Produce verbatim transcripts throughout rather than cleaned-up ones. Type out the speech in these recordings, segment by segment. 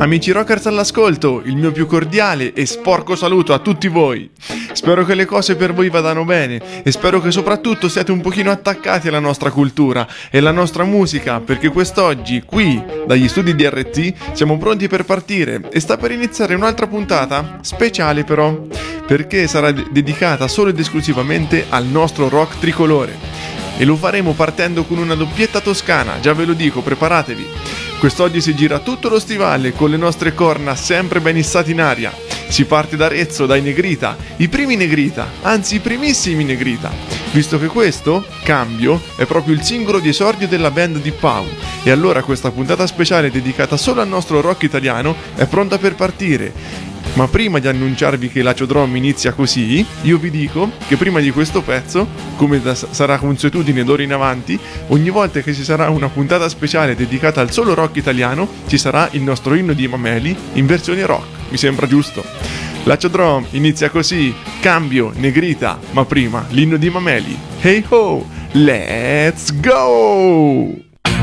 Amici rockers all'ascolto, il mio più cordiale e sporco saluto a tutti voi. Spero che le cose per voi vadano bene e spero che soprattutto siate un pochino attaccati alla nostra cultura e alla nostra musica, perché quest'oggi, qui, dagli studi di R T, siamo pronti per partire e sta per iniziare un'altra puntata, speciale però, perché sarà de- dedicata solo ed esclusivamente al nostro rock tricolore. E lo faremo partendo con una doppietta toscana, già ve lo dico, preparatevi. Quest'oggi si gira tutto lo stivale con le nostre corna sempre ben issate in aria. Si parte da Arezzo, dai Negrita, i primi Negrita, anzi i primissimi Negrita, visto che questo, Cambio, è proprio il singolo di esordio della band di Pau. E allora questa puntata speciale dedicata solo al nostro rock italiano è pronta per partire. Ma prima di annunciarvi che Lacio Drum inizia così, io vi dico che prima di questo pezzo, come da, sarà consuetudine d'ora in avanti, ogni volta che ci sarà una puntata speciale dedicata al solo rock italiano, ci sarà il nostro inno di Mameli in versione rock, mi sembra giusto. Lacio Drum inizia così, Cambio, Negrita, ma prima l'inno di Mameli. Hey ho, let's go!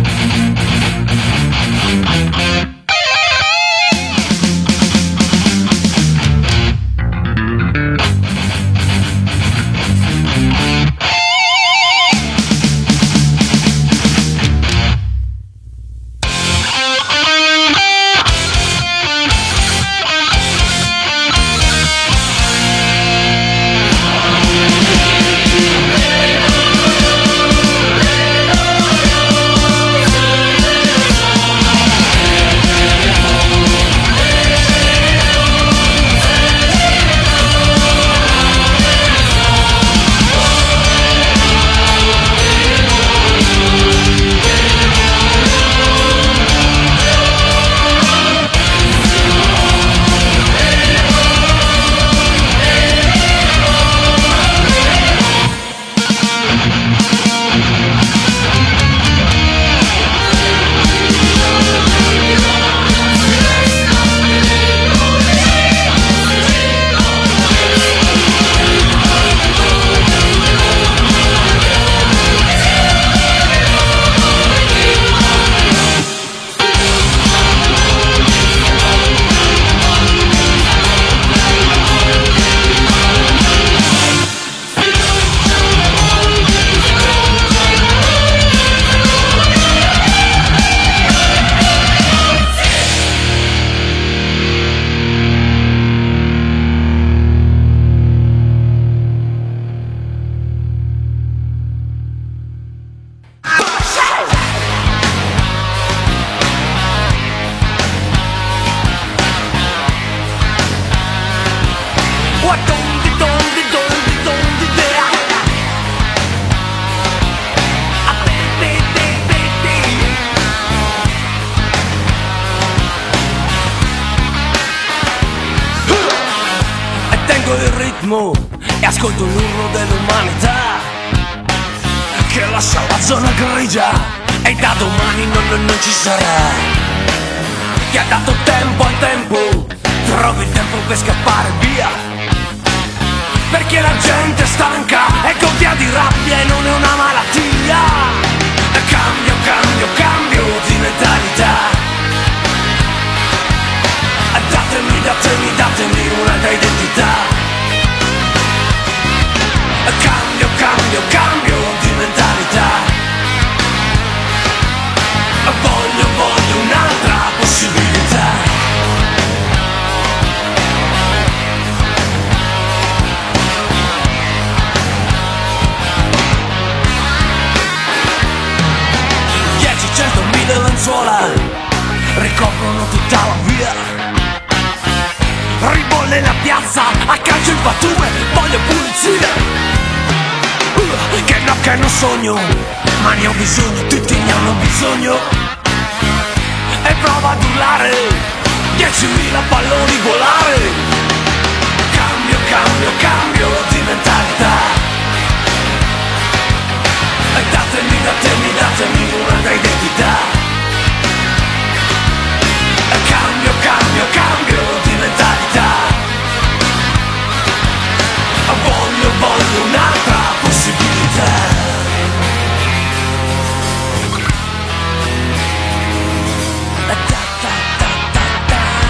E ascolto l'urlo dell'umanità che lascia la zona grigia e da domani non, non, non ci sarà. Chi ha dato tempo al tempo trovi il tempo per scappare via, perché la gente è stanca e gonfia di rabbia e non è una malattia. Cambio, cambio, cambio di mentalità. Datemi, datemi, datemi un'altra identità. Cambio, cambio, cambio di mentalità. Voglio, voglio un'altra possibilità. Dieci, cento, mille lenzuola ricoprono tutta la via. Ribolle la piazza, a calcio il pattume, voglio pulizia. Che no, che non sogno, ma ne ho bisogno, tutti ne hanno bisogno. E prova ad urlare, diecimila palloni volare. Cambio, cambio, cambio di mentalità. E datemi, datemi, datemi un'altra identità. E cambio, cambio, cambio di mentalità. Voglio, voglio un'altra possibilità. Da, da, da, da, da.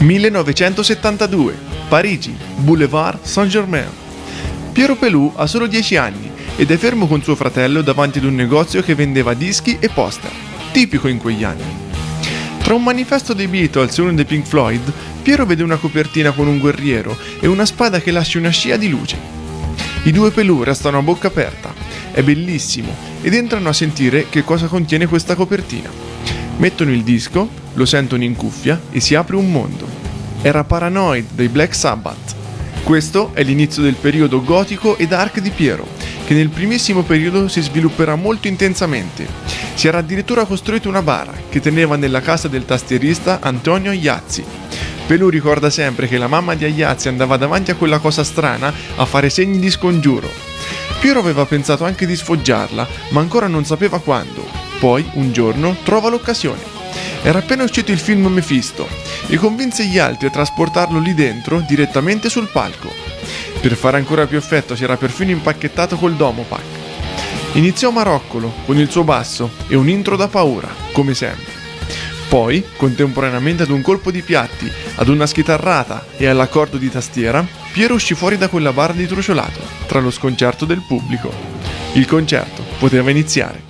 millenovecentosettantadue, Parigi, Boulevard Saint-Germain. Piero Pelù ha solo dieci anni ed è fermo con suo fratello davanti ad un negozio che vendeva dischi e poster, tipico in quegli anni. Tra un manifesto dei Beatles e uno dei Pink Floyd, Piero vede una copertina con un guerriero e una spada che lascia una scia di luce. I due Pelù restano a bocca aperta. È bellissimo ed entrano a sentire che cosa contiene questa copertina. Mettono il disco, lo sentono in cuffia e si apre un mondo. Era Paranoid dei Black Sabbath. Questo è l'inizio del periodo gotico e dark di Piero, che nel primissimo periodo si svilupperà molto intensamente. Si era addirittura costruito una bara che teneva nella casa del tastierista Antonio Iazzi. Pelù ricorda sempre che la mamma di Iazzi andava davanti a quella cosa strana a fare segni di scongiuro. Piero aveva pensato anche di sfoggiarla, ma ancora non sapeva quando. Poi, un giorno, trova l'occasione. Era appena uscito il film Mephisto e convinse gli altri a trasportarlo lì dentro direttamente sul palco. Per fare ancora più effetto si era perfino impacchettato col Domopac. Iniziò Maroccolo con il suo basso e un intro da paura, come sempre. Poi, contemporaneamente ad un colpo di piatti, ad una schitarrata e all'accordo di tastiera, Piero uscì fuori da quella bara di truciolato, tra lo sconcerto del pubblico. Il concerto poteva iniziare.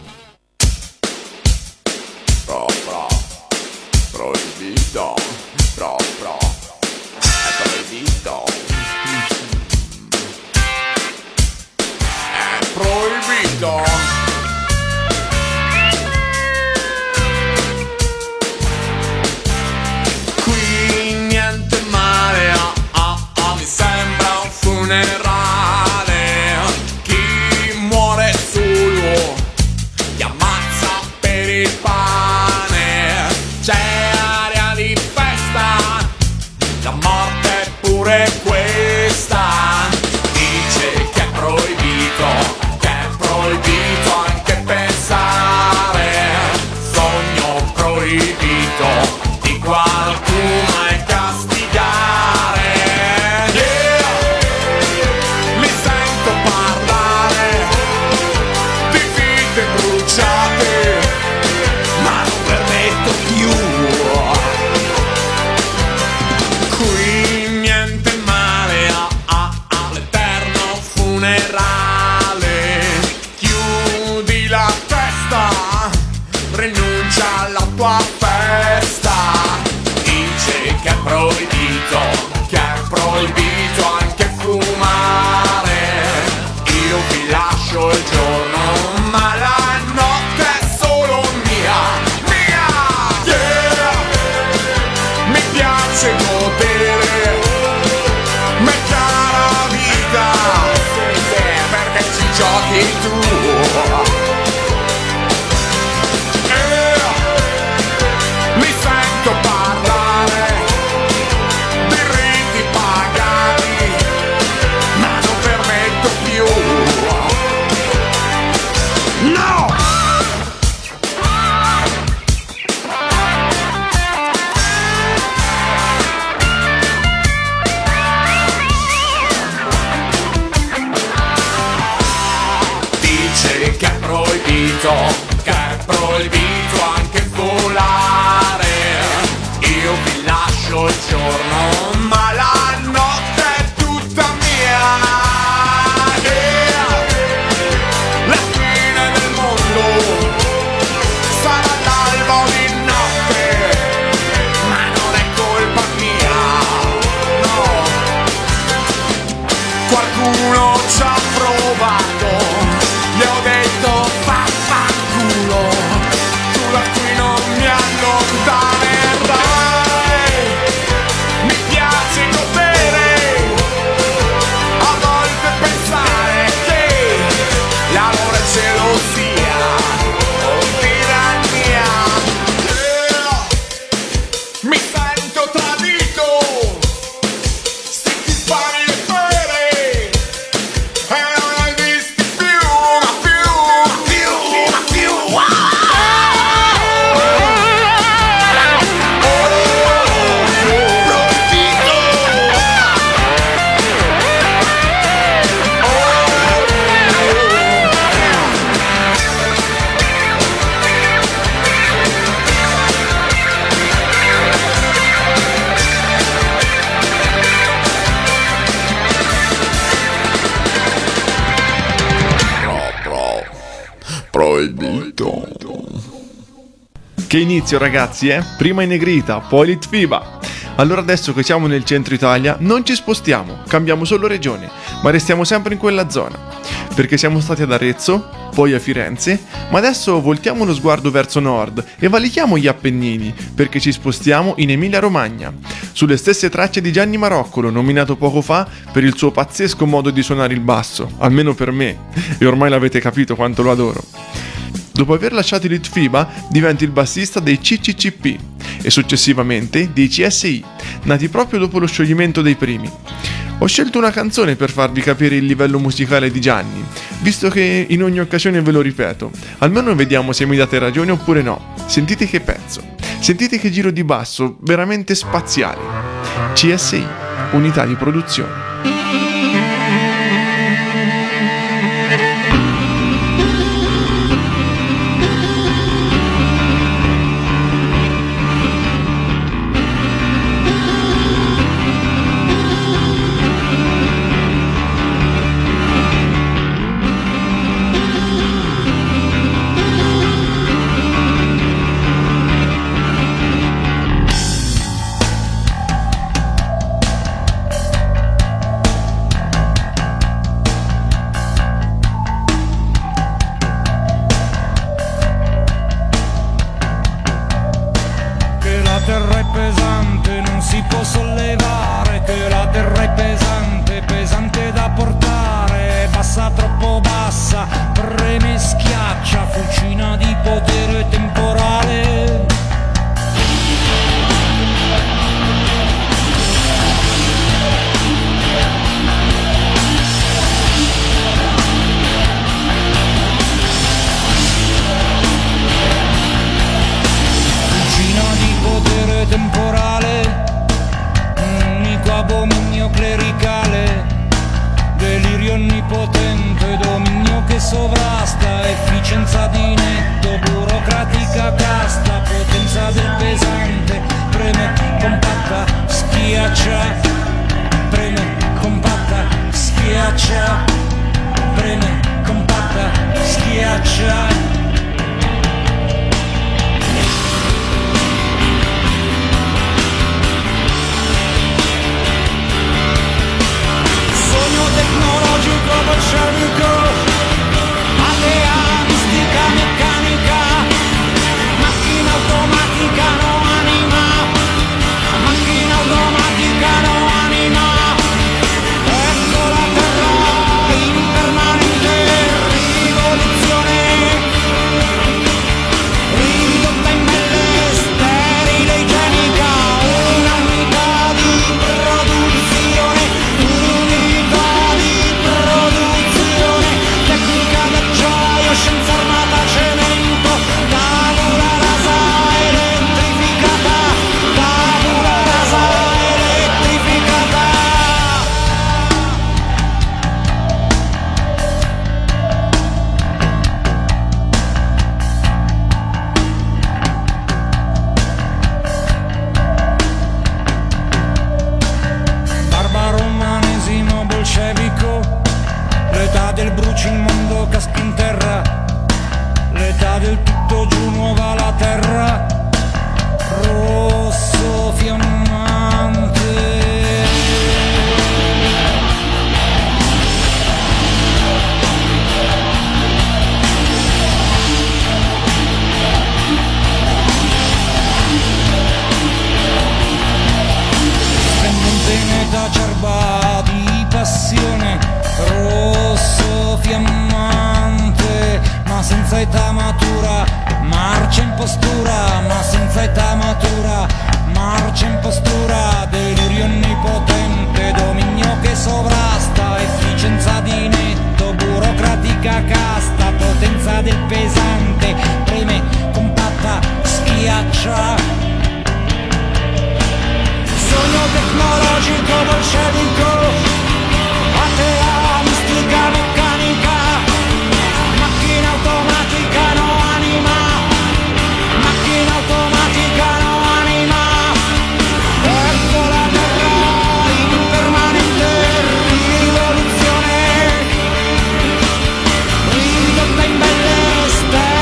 Pro, pro, proibito, pro, pro, è proibito. È proibito. Qui niente male, ah, ah, ah, mi sembra un funerale. Chi muore solo ti ammazza per il pane. C'è aria di festa, la morte è pure questa. Dice che è proibito, che è proibito anche pensare. Sogno proibito di qualcuno e castigare. Yeah! Mi sento parlare di vite bruciate, ma non permetto più. Qui niente male, ah, ah, ah, l'eterno funerale. Chiudi la testa, rinuncia alla tua festa. Dice che è proibito, che è proibito anche fumare. Io vi lascio il giorno, ma la notte è solo mia, mia. Yeah! Mi piace godere, metà la vita, perché ci giochi tu. Yeah! Mi sento parlare di riti pagani, ma non permetto più. No! Dice che è proibito, che è proibito anche volare. Io vi lascio il giorno, ma la notte è tutta mia. Yeah! La fine del mondo sarà l'alba di notte, ma non è colpa mia, no. Qualcuno ci ha provato, gli ho detto vaffanculo, tu da qui non mi allontanerai. Mi piace godere, a volte pensare che la loro è gelosia o tirannia. Yeah! Mi sento tradito, se ti spari le pere, proibito. Che inizio ragazzi, eh? Prima in Negrita, poi Litfiba. Allora adesso che siamo nel centro Italia non ci spostiamo, cambiamo solo regione, ma restiamo sempre in quella zona. Perché siamo stati ad Arezzo, poi a Firenze, ma adesso voltiamo lo sguardo verso nord e valichiamo gli Appennini, perché ci spostiamo in Emilia-Romagna, sulle stesse tracce di Gianni Maroccolo, nominato poco fa per il suo pazzesco modo di suonare il basso, almeno per me, e ormai l'avete capito quanto lo adoro. Dopo aver lasciato i Litfiba diventa il bassista dei C C C P e successivamente dei C S I, nati proprio dopo lo scioglimento dei primi. Ho scelto una canzone per farvi capire il livello musicale di Gianni, visto che in ogni occasione ve lo ripeto, almeno vediamo se mi date ragione oppure no. Sentite che pezzo, sentite che giro di basso veramente spaziale. C S I, unità di produzione. Ridotta in belle stelle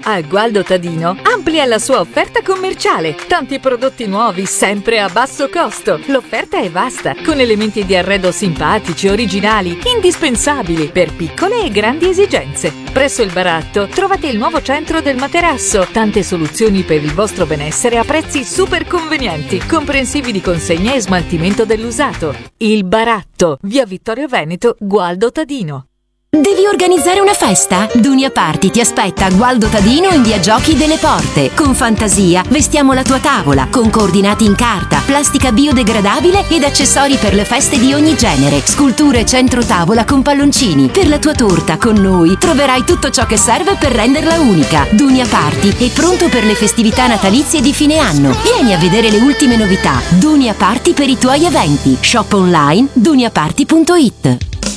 A Gualdo Tadino amplia la sua offerta commerciale. Tanti prodotti nuovi, sempre a basso costo. L'offerta è vasta, con elementi di arredo simpatici, originali, indispensabili per piccole e grandi esigenze. Presso il Baratto trovate il nuovo centro del materasso. Tante soluzioni per il vostro benessere a prezzi super convenienti, comprensivi di consegna e smaltimento dell'usato. Il Baratto, via Vittorio Veneto, Gualdo Tadino. Devi organizzare una festa? Dunia Party ti aspetta a Gualdo Tadino in via Giochi delle Porte. Con fantasia vestiamo la tua tavola con coordinati in carta, plastica biodegradabile ed accessori per le feste di ogni genere. Sculture centro tavola con palloncini. Per la tua torta con noi troverai tutto ciò che serve per renderla unica. Dunia Party è pronto per le festività natalizie di fine anno. Vieni a vedere le ultime novità. Dunia Party per i tuoi eventi. Shop online dunia party punto it.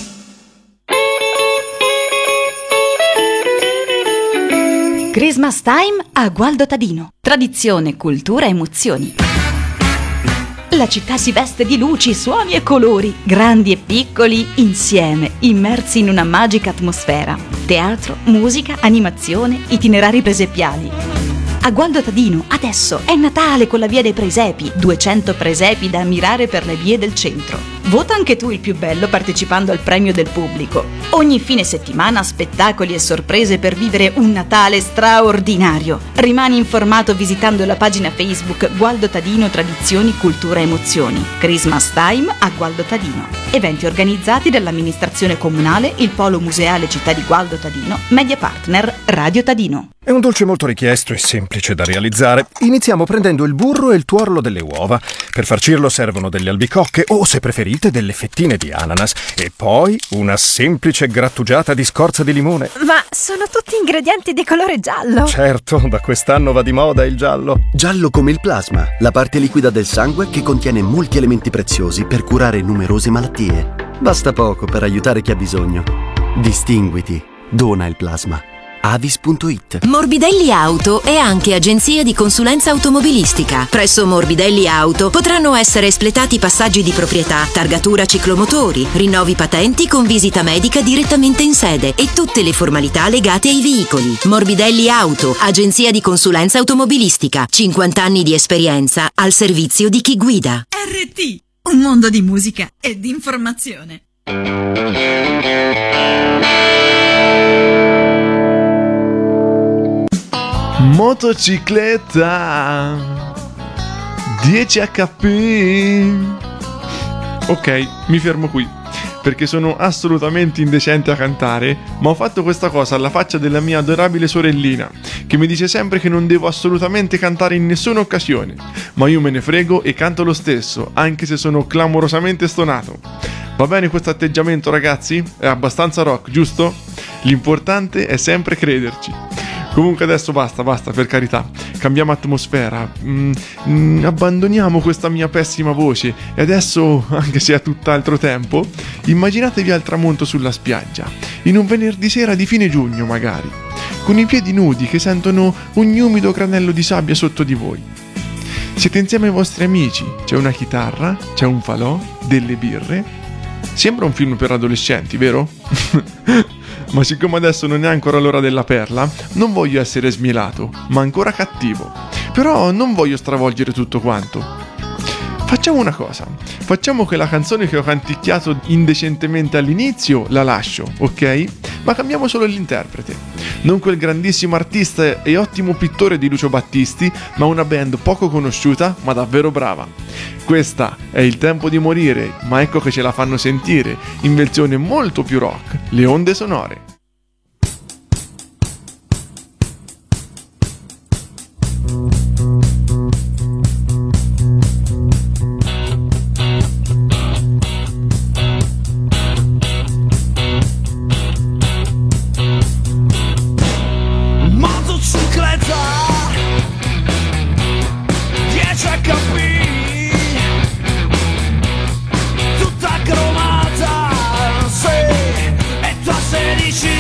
Christmas Time a Gualdo Tadino. Tradizione, cultura, emozioni. La città si veste di luci, suoni e colori, grandi e piccoli, insieme, immersi in una magica atmosfera. Teatro, musica, animazione, itinerari presepiali. A Gualdo Tadino adesso è Natale con la Via dei Presepi, duecento presepi da ammirare per le vie del centro. Vota anche tu il più bello partecipando al premio del pubblico. Ogni fine settimana spettacoli e sorprese per vivere un Natale straordinario. Rimani informato visitando la pagina Facebook Gualdo Tadino Tradizioni, Cultura e Emozioni. Christmas Time a Gualdo Tadino. Eventi organizzati dall'amministrazione comunale, il Polo Museale Città di Gualdo Tadino, media partner Radio Tadino. È un dolce molto richiesto e semplice da realizzare. Iniziamo prendendo il burro e il tuorlo delle uova. Per farcirlo servono delle albicocche o, se preferite, delle fettine di ananas. E poi una semplice grattugiata di scorza di limone. Ma sono tutti ingredienti di colore giallo. Certo, da quest'anno va di moda il giallo. Giallo come il plasma, la parte liquida del sangue che contiene molti elementi preziosi per curare numerose malattie. Basta poco per aiutare chi ha bisogno. Distinguiti. Dona il plasma. Avis punto it. Morbidelli Auto è anche agenzia di consulenza automobilistica. Presso Morbidelli Auto potranno essere espletati passaggi di proprietà, targatura ciclomotori, rinnovi patenti con visita medica direttamente in sede e tutte le formalità legate ai veicoli. Morbidelli Auto, agenzia di consulenza automobilistica. cinquanta anni di esperienza al servizio di chi guida. R T, un mondo di musica e di informazione. Motocicletta dieci acca pi. Ok, mi fermo qui perché sono assolutamente indecente a cantare, ma ho fatto questa cosa alla faccia della mia adorabile sorellina, che mi dice sempre che non devo assolutamente cantare in nessuna occasione, ma io me ne frego e canto lo stesso, anche se sono clamorosamente stonato. Va bene questo atteggiamento, ragazzi? È abbastanza rock, giusto? L'importante è sempre crederci. Comunque adesso basta, basta, per carità. Cambiamo atmosfera. Mm, mm, abbandoniamo questa mia pessima voce. E adesso, anche se è tutt'altro tempo, immaginatevi al tramonto sulla spiaggia, in un venerdì sera di fine giugno magari, con i piedi nudi che sentono un umido granello di sabbia sotto di voi. Siete insieme ai vostri amici, c'è una chitarra, c'è un falò, delle birre. Sembra un film per adolescenti, vero? Ma siccome adesso non è ancora l'ora della perla, non voglio essere smielato, ma ancora cattivo. Però non voglio stravolgere tutto quanto. Facciamo una cosa, facciamo che la canzone che ho canticchiato indecentemente all'inizio la lascio, ok? Ma cambiamo solo l'interprete. Non quel grandissimo artista e ottimo pittore di Lucio Battisti, ma una band poco conosciuta, ma davvero brava. Questa è Il tempo di morire, ma ecco che ce la fanno sentire, in versione molto più rock, Le onde sonore. Tutta cromata, sì, e tu a sedici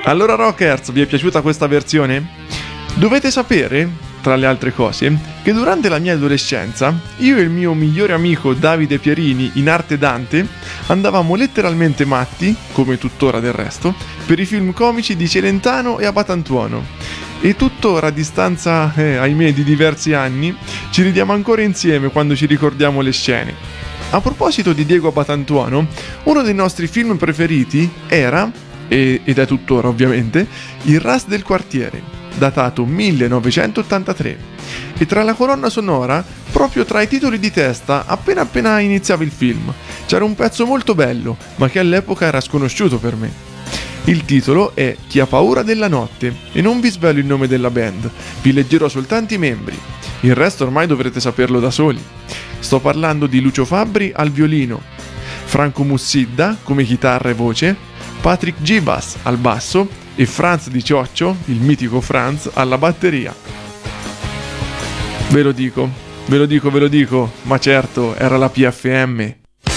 Allora Rockers, vi è piaciuta questa versione? Dovete sapere, tra le altre cose, che durante la mia adolescenza io e il mio migliore amico Davide Pierini, in arte Dante, andavamo letteralmente matti, come tuttora del resto, per i film comici di Celentano e Abatantuono. E tuttora, a distanza, eh, ahimè, di diversi anni, ci ridiamo ancora insieme quando ci ricordiamo le scene. A proposito di Diego Abatantuono, uno dei nostri film preferiti era, e, ed è tuttora ovviamente, Il Ras del quartiere, datato millenovecentottantatré. E tra la colonna sonora, proprio tra i titoli di testa, appena appena iniziava il film, c'era un pezzo molto bello, ma che all'epoca era sconosciuto per me. Il titolo è Chi ha paura della notte e non vi svelo il nome della band, vi leggerò soltanto i membri. Il resto ormai dovrete saperlo da soli. Sto parlando di Lucio Fabbri al violino, Franco Mussidda come chitarra e voce, Patrick Gibas al basso e Franz Di Cioccio, il mitico Franz, alla batteria. Ve lo dico, ve lo dico, ve lo dico, ma certo era la P F M.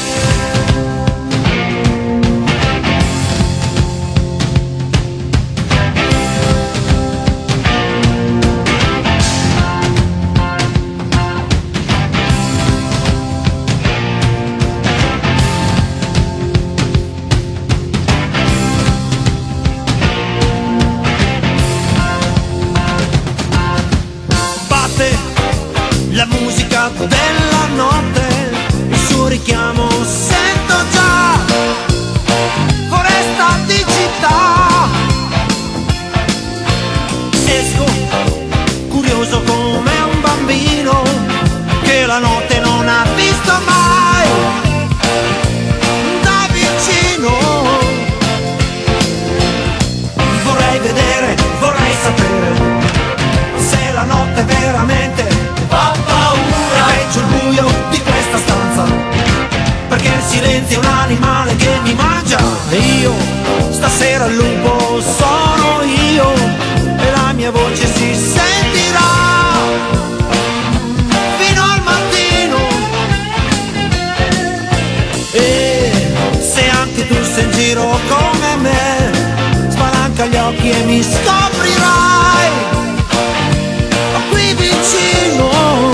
La musica della notte, il suo richiamo sento già, foresta di città. Esco, curioso come un bambino che la notte non ha visto mai da vicino. Vorrei vedere, vorrei sapere se la notte veramente fa paura. È peggio il buio di questa stanza, perché il silenzio è un animale che mi mangia. E io, stasera il lupo sono io, e la mia voce si sentirà fino al mattino. E se anche tu sei in giro come me, spalanca gli occhi e mi scoprirai qui vicino.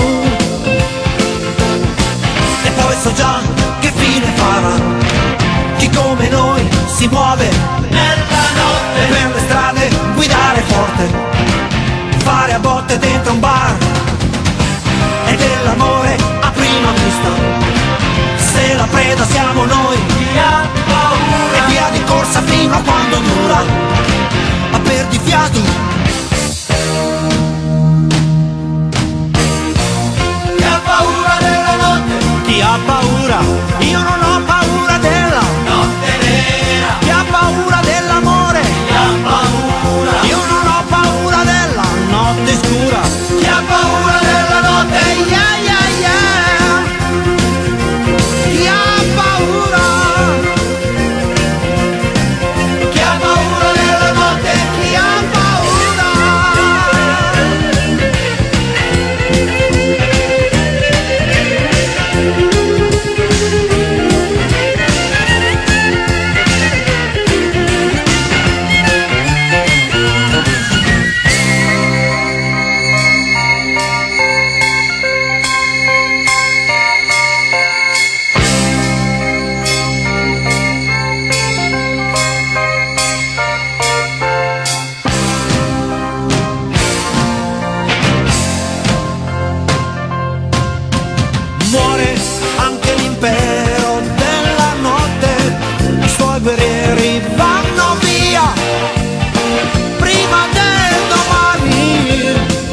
E poi so già che fine farà chi come noi si muove nella notte, per le strade guidare forte, fare a botte dentro un bar, e dell'amore a prima vista, se la preda siamo noi, chi ha paura, e via di corsa fino a quando dura, a perdifiato. Chi ha paura? Io non ho paura della notte nera. Chi ha paura dell'amore? Chi ha paura? Io non ho paura della notte scura. Chi ha paura della notte? Yeah, yeah, yeah. Chi ha paura? Chi ha paura della notte? Chi ha paura? Muore anche l'impero della notte, i suoi guerrieri vanno via prima del domani,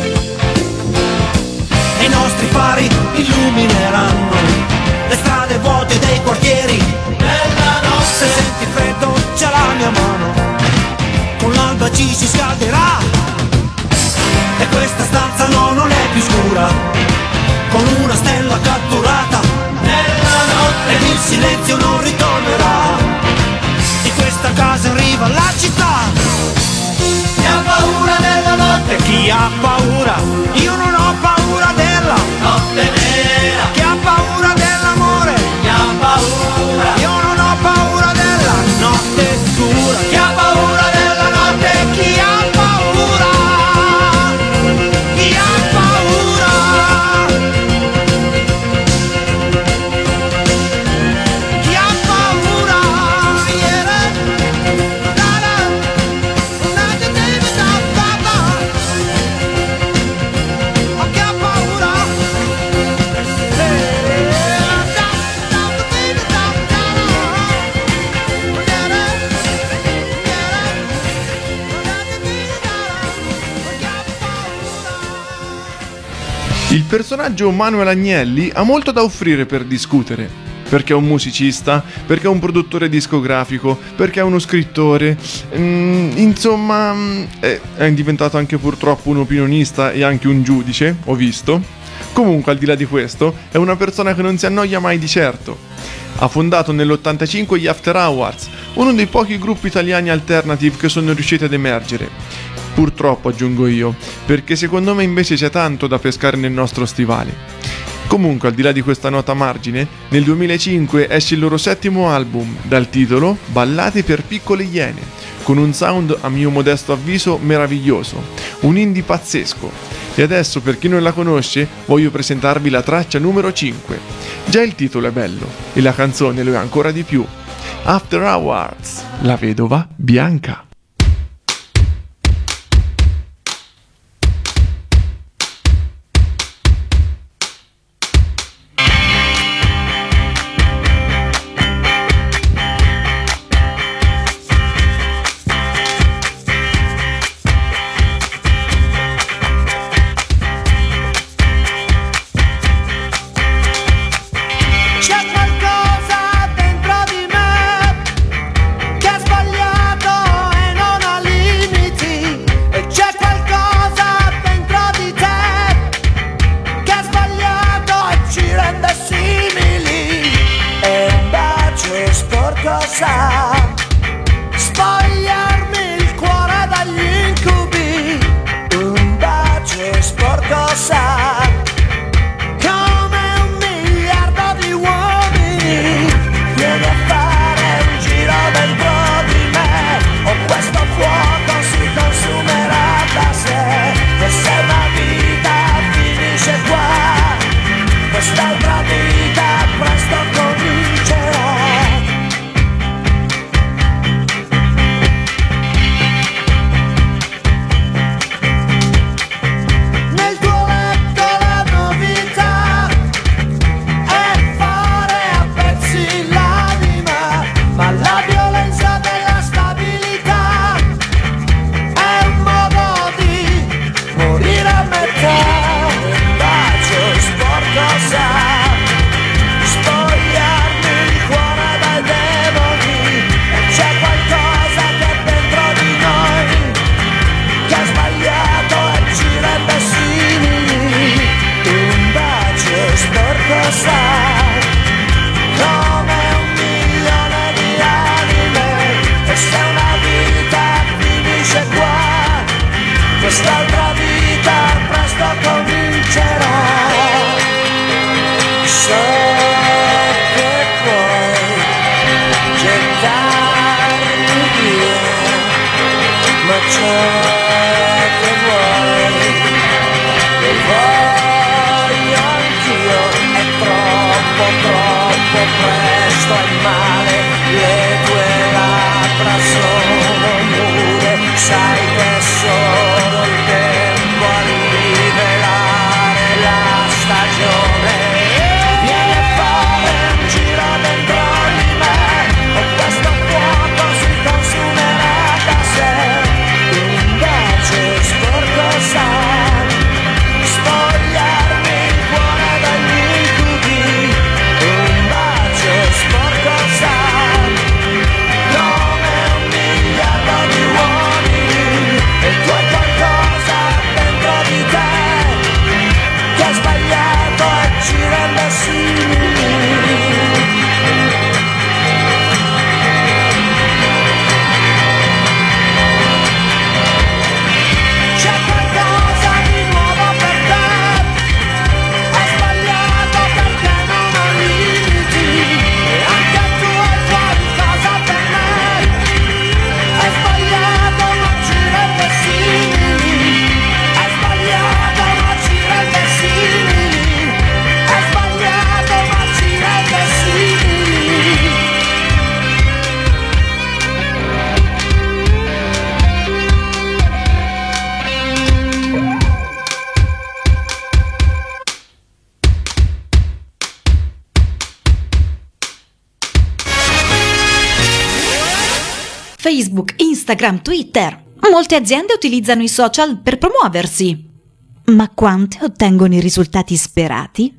e i nostri fari illumineranno le strade vuote dei quartieri della notte. Se senti freddo c'è la mia mano, con l'alba ci si scalderà, e questa stanza no, non è più scura, con una stella catturata nella notte, ed il silenzio non ritornerà di questa casa in riva alla città. Chi ha paura della notte? Chi ha paura? Io non ho paura della notte nera. Chi ha paura dell'amore? Chi ha paura? Io non ho paura della notte scura. Chi ha paura della notte? Il personaggio Manuel Agnelli ha molto da offrire per discutere, perché è un musicista, perché è un produttore discografico, perché è uno scrittore, mm, insomma è, è diventato anche purtroppo un opinionista e anche un giudice, ho visto. Comunque, al di là di questo, è una persona che non si annoia mai di certo. Ha fondato nell'ottantacinque gli After Hours, uno dei pochi gruppi italiani alternative che sono riusciti ad emergere. Purtroppo, aggiungo io, perché secondo me invece c'è tanto da pescare nel nostro stivale. Comunque, al di là di questa nota a margine, nel duemilacinque esce il loro settimo album, dal titolo Ballate per piccole iene, con un sound a mio modesto avviso meraviglioso, un indie pazzesco. E adesso, per chi non la conosce, voglio presentarvi la traccia numero cinque. Già il titolo è bello, e la canzone lo è ancora di più. After Hours, la vedova bianca. Quest'altra vita presto comincerà. So che puoi gettarmi via, ma ciò che vuoi lo voglio anch'io. È troppo, troppo presto, è male. Le tue labbra sono nude, sai che solo il tempo a rivelare la stagione. Vieni a fare un giro dentro di me, o questo fuoco si consumerà da sé. Un bacio sporco sa spogliarmi il cuore dagli incubi. Un bacio sporco sa come un miliardo di uomini. E tu hai qualcosa dentro di te che ha sbagliato e ci rende simili. C'è qualcosa di nuovo per te, hai sbagliato perché non ho limiti. E anche tu hai qualcosa per me, hai sbagliato ma ci rende simili. Hai sbagliato ma ci rende simili. Hai sbagliato ma ci rende simili. Facebook, Instagram, Twitter. Molte aziende utilizzano i social per promuoversi. Ma quante ottengono i risultati sperati?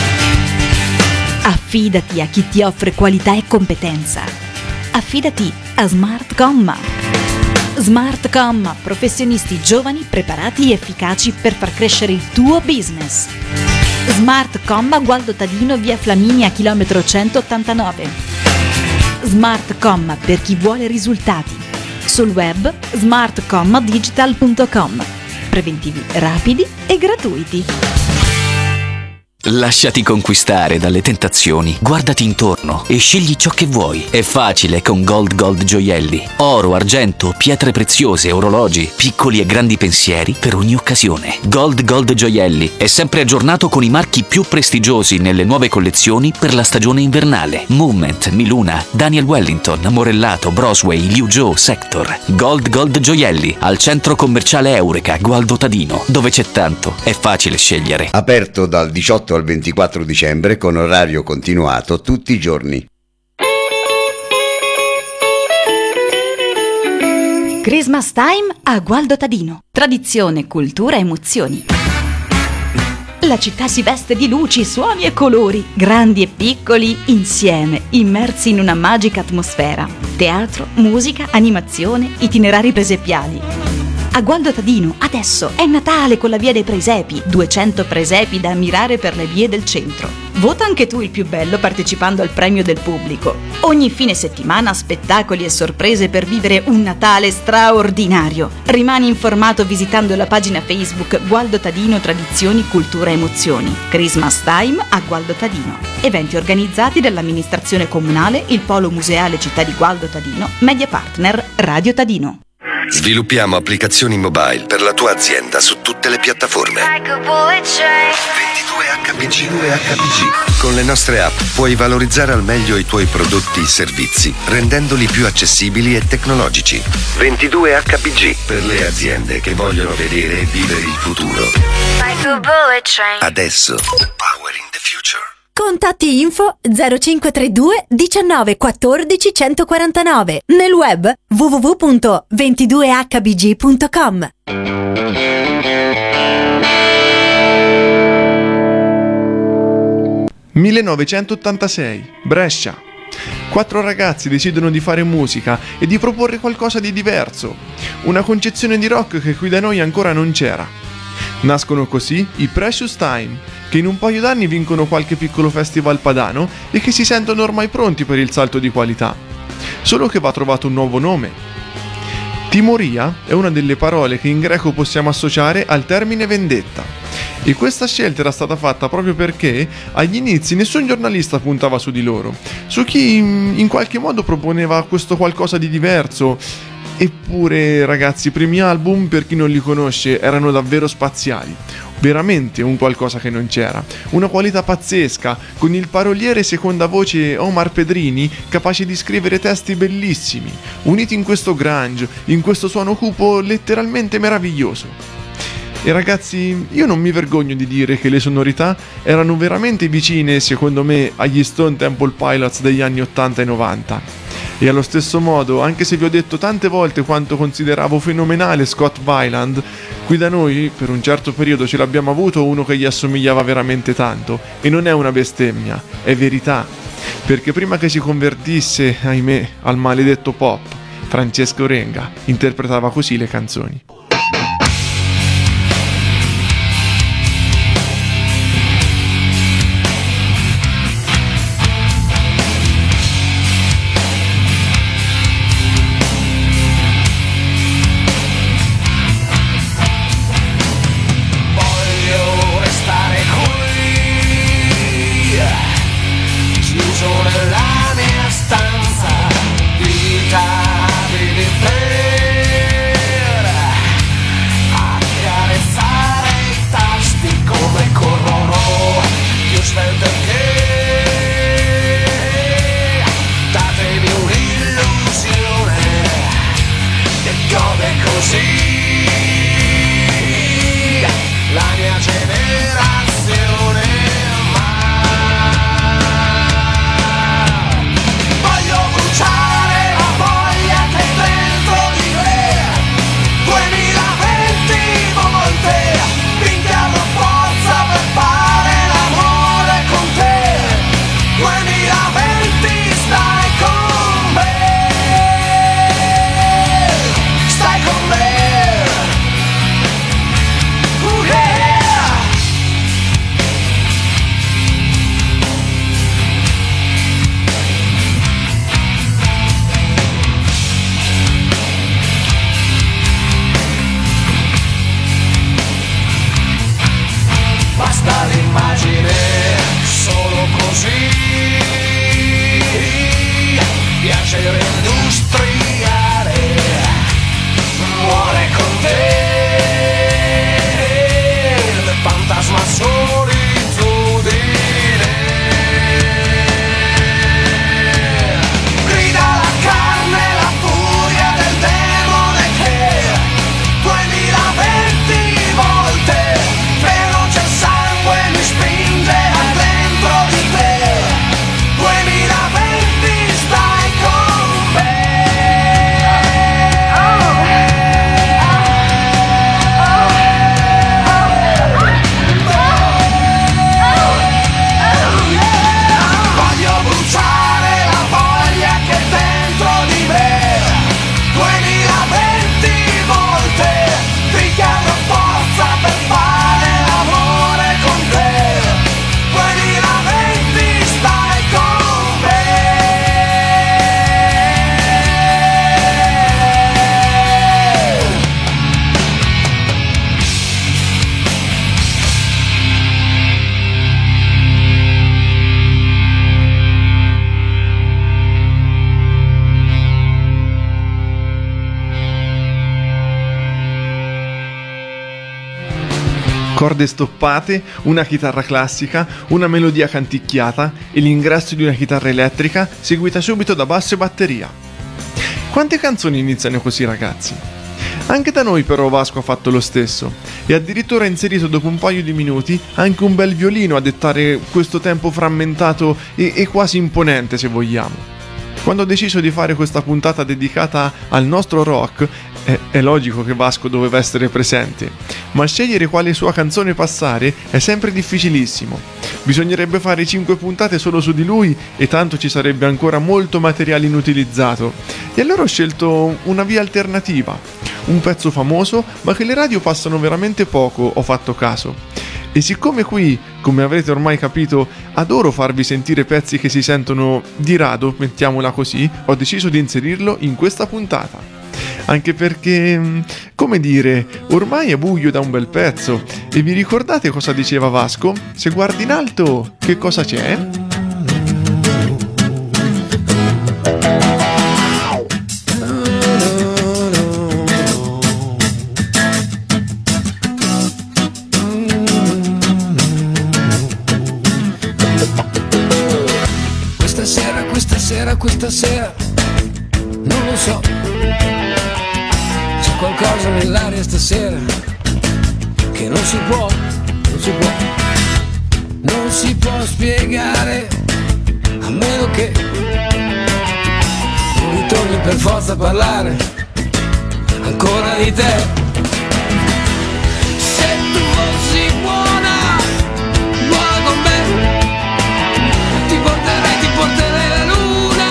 Affidati a chi ti offre qualità e competenza. Affidati a Smart Comma. Smart Comma, professionisti giovani, preparati e efficaci per far crescere il tuo business. Smart Comma, Gualdo Tadino, via Flaminia, chilometro centottantanove. Smart Comma per chi vuole risultati. Sul web smart comma digital punto com. Preventivi rapidi e gratuiti. Lasciati conquistare dalle tentazioni, guardati intorno e scegli ciò che vuoi. È facile con Gold Gold Gioielli. Oro, argento, pietre preziose, orologi, piccoli e grandi pensieri per ogni occasione. Gold Gold Gioielli è sempre aggiornato con i marchi più prestigiosi nelle nuove collezioni per la stagione invernale. Movement, Miluna, Daniel Wellington, Morellato, Brosway, Liu Zhou, Sector. Gold Gold Gioielli, al centro commerciale Eureka, Gualdo Tadino, dove c'è tanto, è facile scegliere. Aperto dal diciotto al ventiquattro dicembre con orario continuato tutti i giorni. Christmas Time a Gualdo Tadino. Tradizione, cultura, emozioni. La città si veste di luci, suoni e colori, grandi e piccoli, insieme, immersi in una magica atmosfera. Teatro, musica, animazione, itinerari presepiali. A Gualdo Tadino adesso è Natale con la via dei presepi, duecento presepi da ammirare per le vie del centro. Vota anche tu il più bello partecipando al premio del pubblico. Ogni fine settimana spettacoli e sorprese per vivere un Natale straordinario. Rimani informato visitando la pagina Facebook Gualdo Tadino Tradizioni, Cultura, Emozioni. Christmas Time a Gualdo Tadino. Eventi organizzati dall'amministrazione comunale, il Polo Museale Città di Gualdo Tadino, media partner Radio Tadino. Sviluppiamo applicazioni mobile per la tua azienda su tutte le piattaforme. ventidue H P G. ventidue H P G. Con le nostre app puoi valorizzare al meglio i tuoi prodotti e servizi, rendendoli più accessibili e tecnologici. ventidue H P G per le aziende che vogliono vedere e vivere il futuro. Adesso. Powering the future. Contatti info zero cinque tre due diciannove quattordici centoquarantanove. Nel web w w w punto ventidue h b g punto com. millenovecentottantasei, Brescia. Quattro ragazzi decidono di fare musica e di proporre qualcosa di diverso. Una concezione di rock che qui da noi ancora non c'era. Nascono così i Precious Time, che in un paio d'anni vincono qualche piccolo festival padano e che si sentono ormai pronti per il salto di qualità. Solo che va trovato un nuovo nome. Timoria è una delle parole che in greco possiamo associare al termine vendetta. E questa scelta era stata fatta proprio perché agli inizi nessun giornalista puntava su di loro, su chi in qualche modo proponeva questo qualcosa di diverso. Eppure, ragazzi, i primi album, per chi non li conosce, erano davvero spaziali. Veramente un qualcosa che non c'era. Una qualità pazzesca, con il paroliere seconda voce Omar Pedrini, capace di scrivere testi bellissimi, uniti in questo grunge, in questo suono cupo letteralmente meraviglioso. E ragazzi, io non mi vergogno di dire che le sonorità erano veramente vicine, secondo me, agli Stone Temple Pilots degli anni ottanta e novanta. E allo stesso modo, anche se vi ho detto tante volte quanto consideravo fenomenale Scott Weiland, qui da noi per un certo periodo ce l'abbiamo avuto uno che gli assomigliava veramente tanto, e non è una bestemmia, è verità, perché prima che si convertisse, ahimè, al maledetto pop, Francesco Renga interpretava così le canzoni. Vita, vedi te corde stoppate, una chitarra classica, una melodia canticchiata e l'ingresso di una chitarra elettrica seguita subito da basso e batteria. Quante canzoni iniziano così, ragazzi? Anche da noi però Vasco ha fatto lo stesso e addirittura ha inserito dopo un paio di minuti anche un bel violino a dettare questo tempo frammentato e, e quasi imponente, se vogliamo. Quando ho deciso di fare questa puntata dedicata al nostro rock, è, è logico che Vasco doveva essere presente, ma scegliere quale sua canzone passare è sempre difficilissimo. Bisognerebbe fare cinque puntate solo su di lui e tanto ci sarebbe ancora molto materiale inutilizzato. E allora ho scelto una via alternativa, un pezzo famoso ma che le radio passano veramente poco, ho fatto caso. E siccome qui, come avrete ormai capito, adoro farvi sentire pezzi che si sentono di rado, mettiamola così, ho deciso di inserirlo in questa puntata. Anche perché, come dire, ormai è buio da un bel pezzo. E vi ricordate cosa diceva Vasco? Se guardi in alto, che cosa c'è? Questa sera non lo so, c'è qualcosa nell'aria stasera che non si può, non si può, non si può spiegare, a meno che non ritorni per forza a parlare ancora di te. Se tu fossi buona, buona con me, ti porterei, ti porterei la luna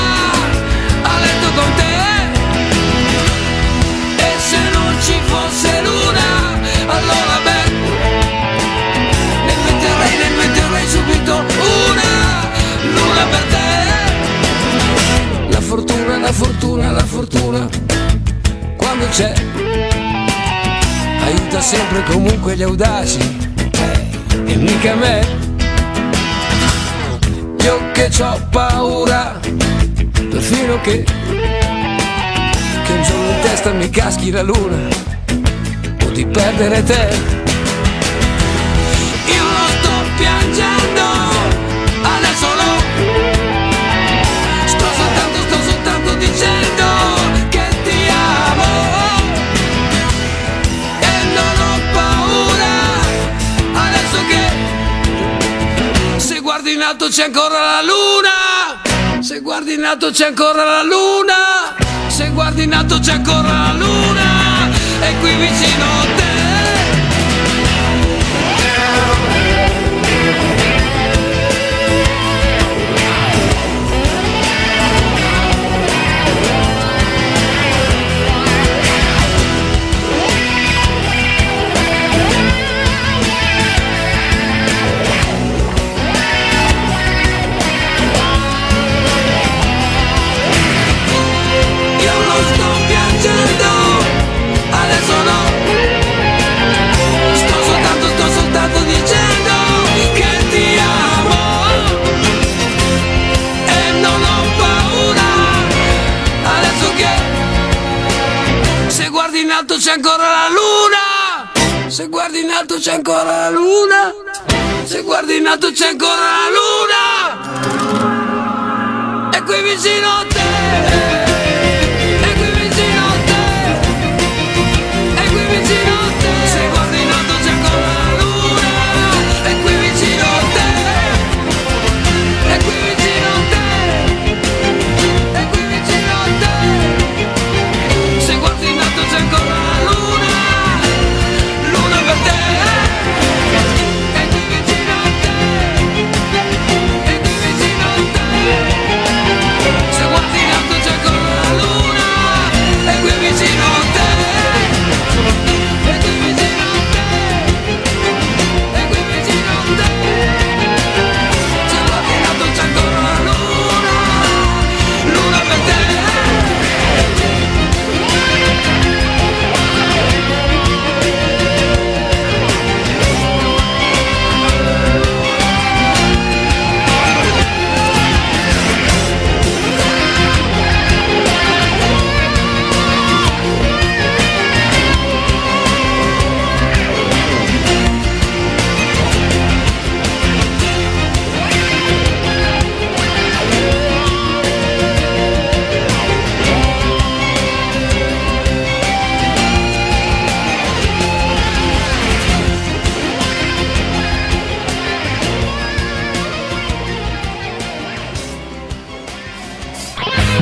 con te, e se non ci fosse luna, allora beh, ne metterei, ne metterei subito una luna per te. La fortuna, la fortuna, la fortuna, quando c'è, aiuta sempre comunque gli audaci, e mica me. Io che c'ho paura, perfino che che un giorno in testa mi caschi la luna o di perdere te. Io non sto piangendo, adesso no, sto soltanto, sto soltanto dicendo che ti amo e non ho paura, adesso che se guardi in alto c'è ancora la luna, se guardi in alto c'è ancora la luna, se guardi in alto c'è ancora la luna, è qui vicino a te. C'è ancora la luna, se guardi in alto c'è ancora la luna, se guardi in alto c'è ancora la luna, è qui vicino a te. C'è ancora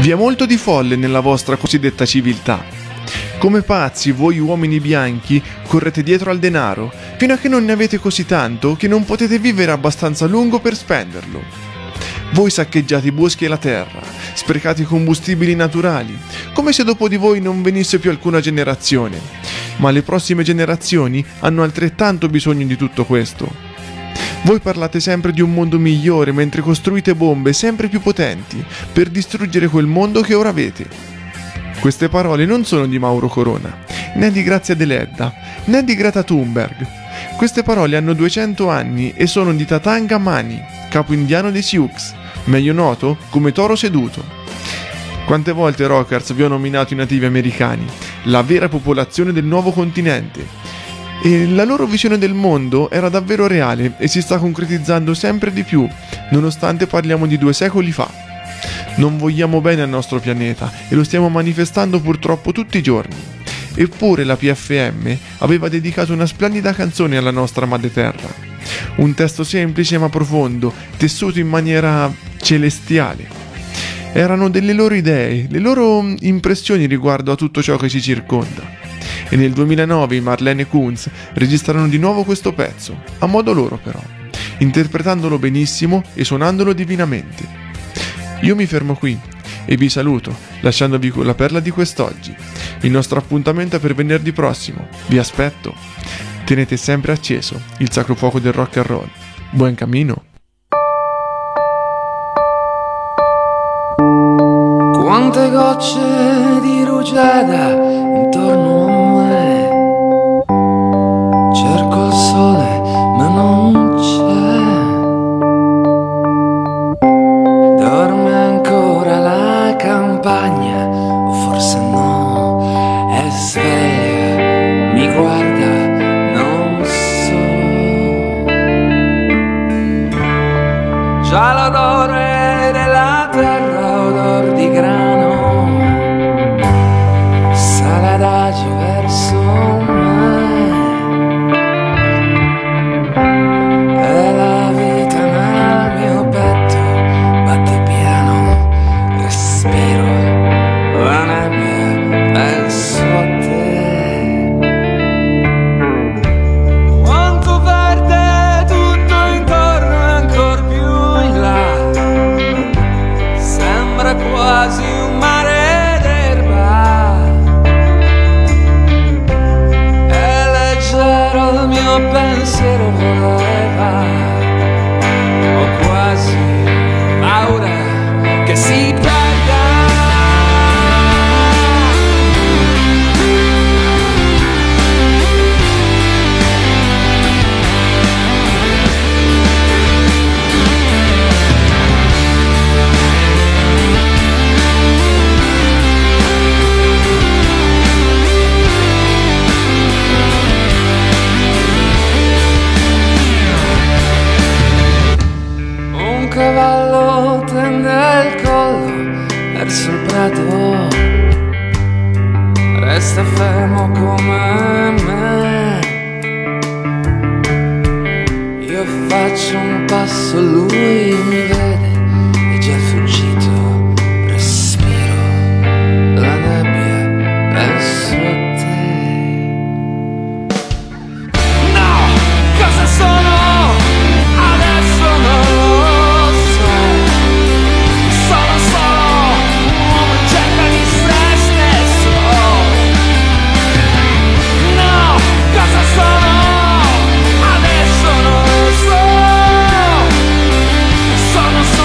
Vi è molto di folle nella vostra cosiddetta civiltà. Come pazzi voi uomini bianchi correte dietro al denaro, fino a che non ne avete così tanto che non potete vivere abbastanza a lungo per spenderlo. Voi saccheggiate i boschi e la terra, sprecate i combustibili naturali, come se dopo di voi non venisse più alcuna generazione. Ma le prossime generazioni hanno altrettanto bisogno di tutto questo. Voi parlate sempre di un mondo migliore mentre costruite bombe sempre più potenti per distruggere quel mondo che ora avete. Queste parole non sono di Mauro Corona, né di Grazia Deledda, né di Greta Thunberg. Queste parole hanno duecento anni e sono di Tatanga Mani, capo indiano dei Sioux, meglio noto come Toro Seduto. Quante volte Rockers vi ho nominato i nativi americani, la vera popolazione del nuovo continente. E la loro visione del mondo era davvero reale e si sta concretizzando sempre di più, nonostante parliamo di due secoli fa. Non vogliamo bene al nostro pianeta e lo stiamo manifestando purtroppo tutti i giorni. Eppure la P F M aveva dedicato una splendida canzone alla nostra madre terra. Un testo semplice ma profondo, tessuto in maniera celestiale. Erano delle loro idee, le loro impressioni riguardo a tutto ciò che ci circonda. E nel duemilanove i Marlene Kunz registrarono di nuovo questo pezzo, a modo loro però, interpretandolo benissimo e suonandolo divinamente. Io mi fermo qui e vi saluto, lasciandovi con la perla di quest'oggi. Il nostro appuntamento è per venerdì prossimo, vi aspetto. Tenete sempre acceso il sacro fuoco del rock and roll. Buon cammino! Quante gocce di rugiada intorno a me, cerco il sole ma non c'è, dorme ancora la campagna o forse no, è sveglia, mi guarda, non so, già l'odore della terra, odor di grano, sale adagio verso me, e la vita nel mio petto batte piano, respiro la nebbia, penso a te. Quanto verde tutto intorno e ancor più in là, sembra quasi un mare d'erba, e leggero il mio pensiero voleva, ho quasi paura che si perda. Un cavallo tende il collo verso il prato, resta fermo come me. Io faccio un passo, lui mi vede, è già fuggito, respiro la nebbia, penso a te. No, cosa sono? Adesso non lo so, sono solo un uomo in cerca di se stesso. No, cosa sono? Adesso non lo so, sono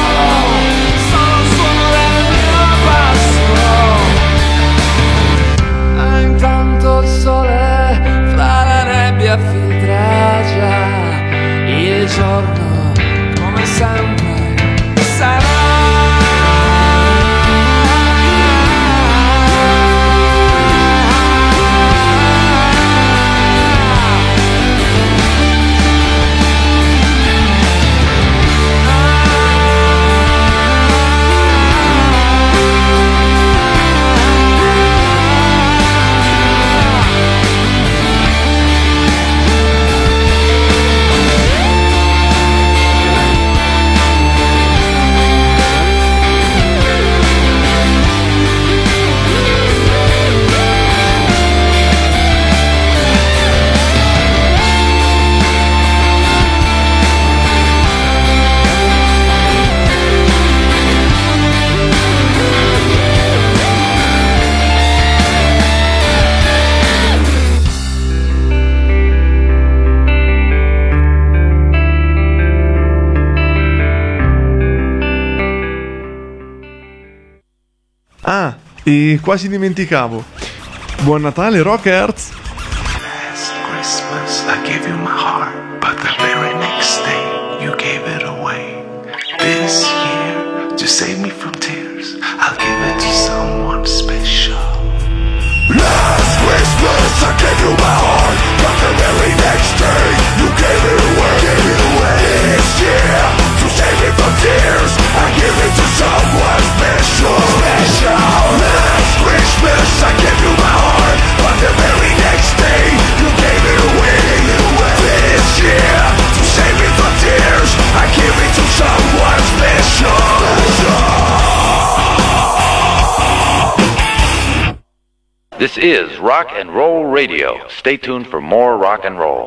Ah, e quasi dimenticavo. Buon Natale, Rockers! Last Christmas I gave you my heart, but the very next day you gave it away. This year, to save me from tears, I'll give it to someone special. Last Christmas I gave you my heart, but the very next day you gave it away. Gave it away. This year, to save me from tears, I give it to someone special. Special. Last Christmas I gave you my heart, but the very next day you gave it away. Gave it away. This year, to save me from tears, I give it to someone special. This is Rock and Roll Radio. Stay tuned for more rock and roll.